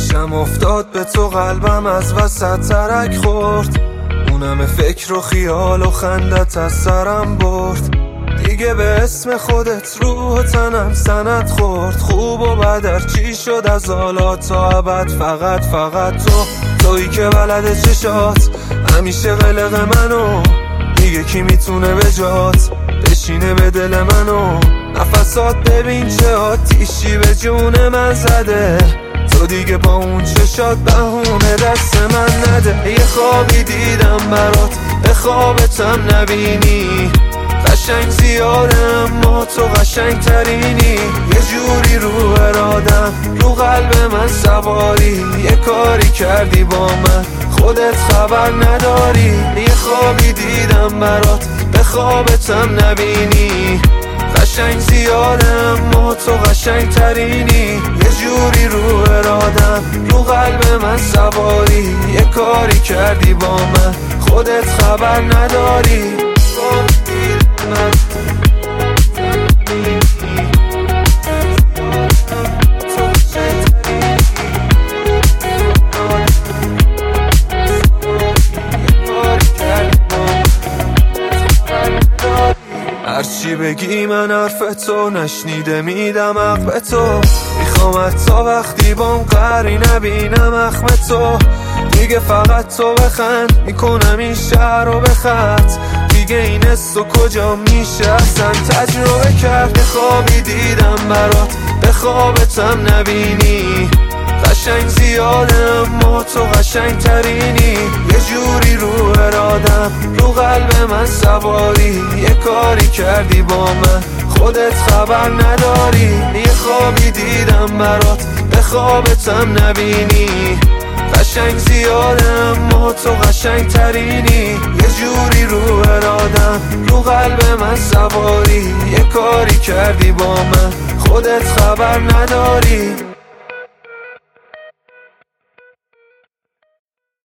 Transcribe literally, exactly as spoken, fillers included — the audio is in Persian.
چشم افتاد به تو، قلبم از وسط ترک خورد. اونم فکر و خیال و خندت از سرم برد. دیگه به اسم خودت روح و تنم سند خورد. خوب و بدر چی شد از حالا تا ابد، فقط فقط تو، تویی که بلد چشات همیشه قلق منو. دیگه کی میتونه به جات بشینه به دل منو؟ نفسات ببین چه آتیشی به جون من زده. تو دیگه با اون چشات بهونه دست من نده. یه خوابی دیدم برات به خوابتم نبینی. قشنگ زیاده اما تو قشنگ ترینی. یه جوری رو ارادم رو قلب من سواری. یه کاری کردی با من خودت خبر نداری. یه خوابی دیدم برات به خوابتم نبینی. قشنگ زیاده اما تو قشنگ ترینی. یه جوری رو ارادم رو قلب من سواری. یه کاری کردی با من خودت خبر نداری. من هرچی بگی من حرف تو نشنیده میدم حق به تو. میخوام تا وقتی بام قری نبینم اخم تو. دیگه فقط تو بخند میکنم این شهر رو به خط. دیگه این استو کجا میشه اصلا تجربه کرد. خوابی دیدم برات به خوابتم نبینی. قشنگ زیاده اما تو قشنگ ترینی. یه جوری رو ارادم رو قلب من سواری. یه کاری کردی با من خودت خبر نداری. یه خوابی دیدم برات به خوابتم نبینی. قشنگ زیاده اما تو قشنگ ترینی. یه جوری رو ارادم رو قلب من سواری. یه کاری کردی با من خودت خبر نداری.